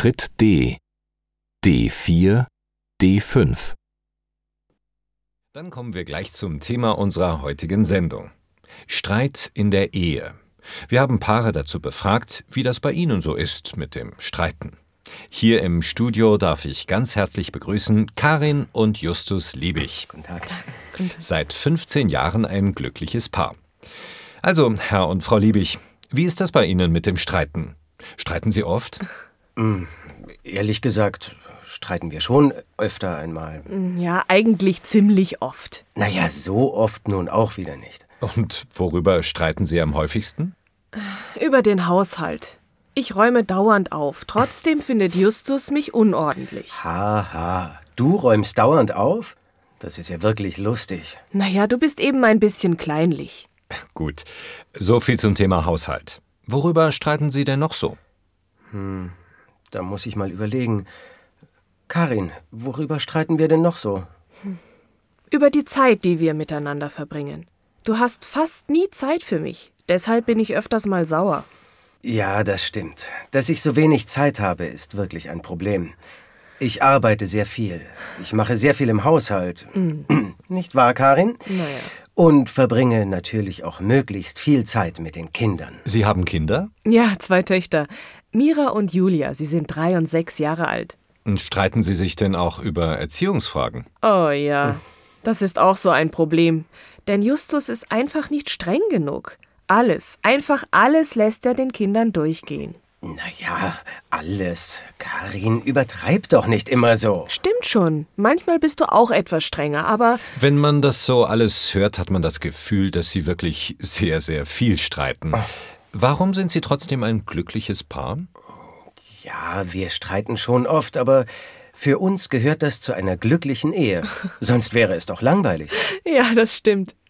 Schritt D. D4, D5. Dann kommen wir gleich zum Thema unserer heutigen Sendung. Streit in der Ehe. Wir haben Paare dazu befragt, wie das bei ihnen so ist mit dem Streiten. Hier im Studio darf ich ganz herzlich begrüßen Karin und Justus Liebig. Guten Tag. Seit 15 Jahren ein glückliches Paar. Also, Herr und Frau Liebig, wie ist das bei Ihnen mit dem Streiten? Streiten Sie oft? Ehrlich gesagt, streiten wir schon öfter einmal. Ja, eigentlich ziemlich oft. Naja, so oft nun auch wieder nicht. Und worüber streiten Sie am häufigsten? Über den Haushalt. Ich räume dauernd auf. Trotzdem findet Justus mich unordentlich. Haha, du räumst dauernd auf? Das ist ja wirklich lustig. Naja, du bist eben ein bisschen kleinlich. Gut, so viel zum Thema Haushalt. Worüber streiten Sie denn noch so? Da muss ich mal überlegen. Karin, worüber streiten wir denn noch so? Über die Zeit, die wir miteinander verbringen. Du hast fast nie Zeit für mich. Deshalb bin ich öfters mal sauer. Ja, das stimmt. Dass ich so wenig Zeit habe, ist wirklich ein Problem. Ich arbeite sehr viel. Ich mache sehr viel im Haushalt. Nicht wahr, Karin? Naja. Und verbringe natürlich auch möglichst viel Zeit mit den Kindern. Sie haben Kinder? Ja, 2 Töchter. Mira und Julia. Sie sind 3 und 6 Jahre alt. Und streiten Sie sich denn auch über Erziehungsfragen? Oh ja, das ist auch so ein Problem. Denn Justus ist einfach nicht streng genug. Einfach alles lässt er den Kindern durchgehen. Naja, alles. Karin, übertreib doch nicht immer so. Stimmt schon. Manchmal bist du auch etwas strenger, aber Wenn man das so alles hört, hat man das Gefühl, dass Sie wirklich sehr, sehr viel streiten. Warum sind Sie trotzdem ein glückliches Paar? Ja, wir streiten schon oft, aber für uns gehört das zu einer glücklichen Ehe. Sonst wäre es doch langweilig. ja, das stimmt.